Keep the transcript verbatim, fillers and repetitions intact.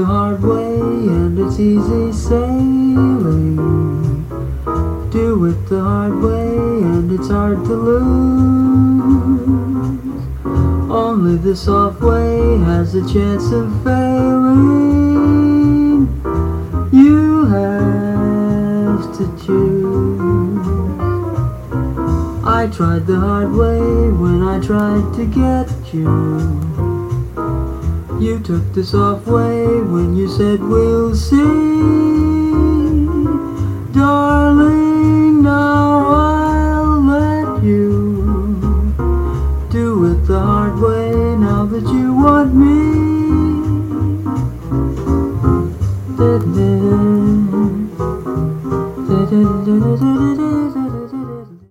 the hard way, and it's easy sailing. Do it the hard way, and it's hard to lose. Only the soft way has a chance of failing. You have to choose. I tried the hard way when I tried to get you. You took the soft way when you said we'll see. Darling, now I'll let you do it the hard way now that you want me. Da-da, da-da, da-da, da-da, da-da.